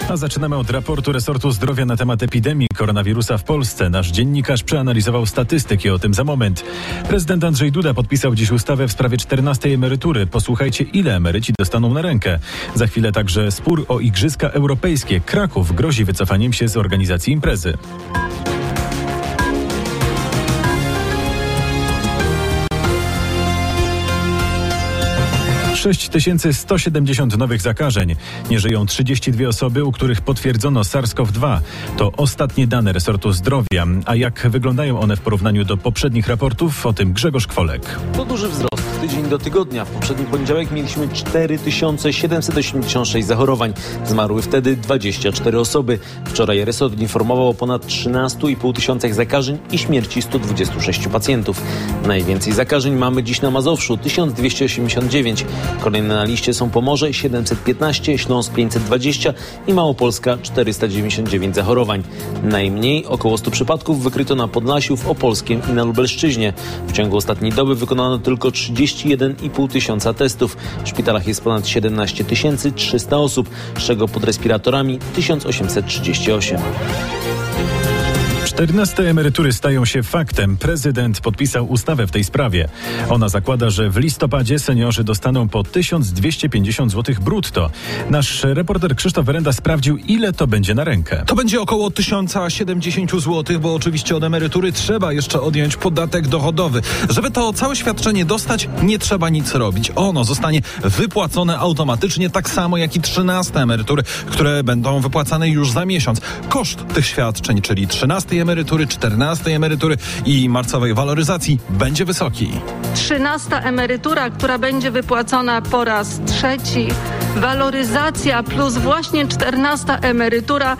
A zaczynamy od raportu resortu zdrowia na temat epidemii koronawirusa w Polsce. Nasz dziennikarz przeanalizował statystyki, o tym za moment. Prezydent Andrzej Duda podpisał dziś ustawę w sprawie 14. emerytury. Posłuchajcie, ile emeryci dostaną na rękę. Za chwilę także spór o Igrzyska Europejskie. Kraków grozi wycofaniem się z organizacji imprezy. 6170 nowych zakażeń. Nie żyją 32 osoby, u których potwierdzono SARS-CoV-2. To ostatnie dane resortu zdrowia. A jak wyglądają one w porównaniu do poprzednich raportów? O tym Grzegorz Kwolek. To duży wzrost. Tydzień do tygodnia. W poprzedni poniedziałek mieliśmy 4786 zachorowań. Zmarły wtedy 24 osoby. Wczoraj resort informował o ponad 13,5 tysiącach zakażeń i śmierci 126 pacjentów. Najwięcej zakażeń mamy dziś na Mazowszu, 1289. Kolejne na liście są Pomorze 715, Śląsk 520 i Małopolska 499 zachorowań. Najmniej, około 100 przypadków wykryto na Podlasiu, w Opolskiem i na Lubelszczyźnie. W ciągu ostatniej doby wykonano tylko 31,5 tysiąca testów. W szpitalach jest ponad 17 300 osób, z czego pod respiratorami 1838. 14 emerytury stają się faktem. Prezydent podpisał ustawę w tej sprawie. Ona zakłada, że w listopadzie seniorzy dostaną po 1250 zł brutto. Nasz reporter Krzysztof Werenda sprawdził, ile to będzie na rękę. To będzie około 1070 zł, bo oczywiście od emerytury trzeba jeszcze odjąć podatek dochodowy. Żeby to całe świadczenie dostać, nie trzeba nic robić. Ono zostanie wypłacone automatycznie, tak samo jak i 13 emerytury, które będą wypłacane już za miesiąc. Koszt tych świadczeń, czyli 13 emerytury, 14 emerytury i marcowej waloryzacji będzie wysoki. 13 emerytura, która będzie wypłacona po raz trzeci, waloryzacja plus właśnie 14 emerytura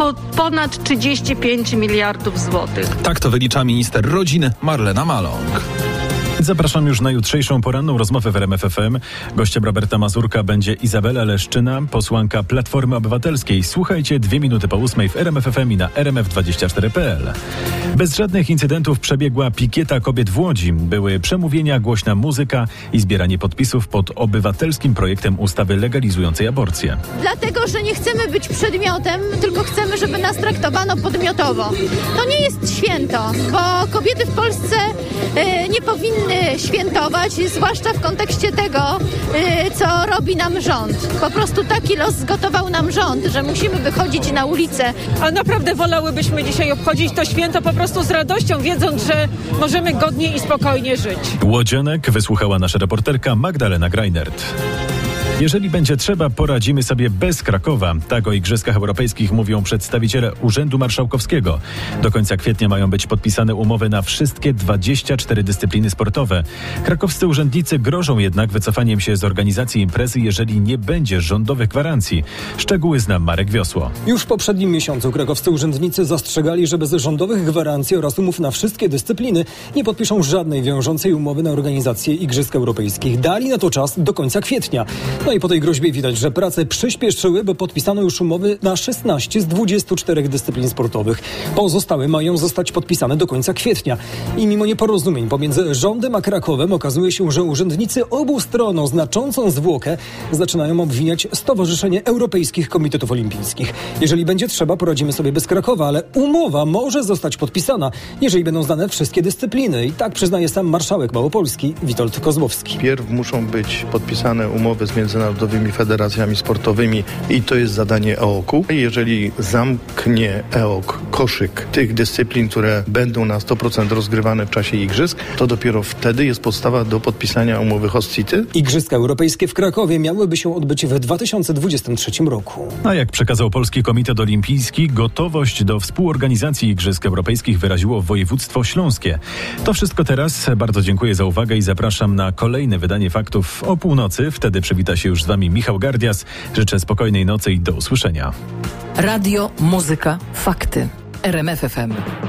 ponad 35 miliardów złotych. Tak to wylicza minister rodziny Marlena Maląg. Zapraszam już na jutrzejszą poranną rozmowę w RMF FM. Gościem Roberta Mazurka będzie Izabela Leszczyna, posłanka Platformy Obywatelskiej. Słuchajcie 2 minuty po 8 w RMF FM i na rmf24.pl. Bez żadnych incydentów przebiegła pikieta kobiet w Łodzi. Były przemówienia, głośna muzyka i zbieranie podpisów pod obywatelskim projektem ustawy legalizującej aborcję. Dlatego, że nie chcemy być przedmiotem, tylko chcemy, żeby nas traktowano podmiotowo. To nie jest święto, bo kobiety w Polsce nie powinny świętować, zwłaszcza w kontekście tego, co robi nam rząd. Po prostu taki los zgotował nam rząd, że musimy wychodzić na ulicę. A naprawdę wolałybyśmy dzisiaj obchodzić to święto po prostu z radością, wiedząc, że możemy godnie i spokojnie żyć. Łodzianek wysłuchała nasza reporterka Magdalena Greinert. Jeżeli będzie trzeba, poradzimy sobie bez Krakowa. Tak o Igrzyskach Europejskich mówią przedstawiciele Urzędu Marszałkowskiego. Do końca kwietnia mają być podpisane umowy na wszystkie 24 dyscypliny sportowe. Krakowscy urzędnicy grożą jednak wycofaniem się z organizacji imprezy, jeżeli nie będzie rządowych gwarancji. Szczegóły zna Marek Wiosło. Już w poprzednim miesiącu krakowscy urzędnicy zastrzegali, że bez rządowych gwarancji oraz umów na wszystkie dyscypliny nie podpiszą żadnej wiążącej umowy na organizację Igrzysk Europejskich. Dali na to czas do końca kwietnia. No i po tej groźbie widać, że prace przyspieszyły, bo podpisano już umowy na 16 z 24 dyscyplin sportowych. Pozostałe mają zostać podpisane do końca kwietnia. I mimo nieporozumień pomiędzy rządem a Krakowem okazuje się, że urzędnicy obu stron o znaczącą zwłokę zaczynają obwiniać Stowarzyszenie Europejskich Komitetów Olimpijskich. Jeżeli będzie trzeba, poradzimy sobie bez Krakowa, ale umowa może zostać podpisana, jeżeli będą znane wszystkie dyscypliny. I tak przyznaje sam marszałek Małopolski Witold Kozłowski. Pierw muszą być podpisane umowy z międzynarodowymi federacjami sportowymi i to jest zadanie EOK-u. Jeżeli zamknie EOK koszyk tych dyscyplin, które będą na 100% rozgrywane w czasie igrzysk, to dopiero wtedy jest podstawa do podpisania umowy host city. Igrzyska Europejskie w Krakowie miałyby się odbyć w 2023 roku. A jak przekazał Polski Komitet Olimpijski, gotowość do współorganizacji Igrzysk Europejskich wyraziło województwo śląskie. To wszystko teraz. Bardzo dziękuję za uwagę i zapraszam na kolejne wydanie Faktów o północy. Wtedy przywita się już z wami Michał Gardias. Życzę spokojnej nocy i do usłyszenia. Radio, muzyka, fakty. RMF FM.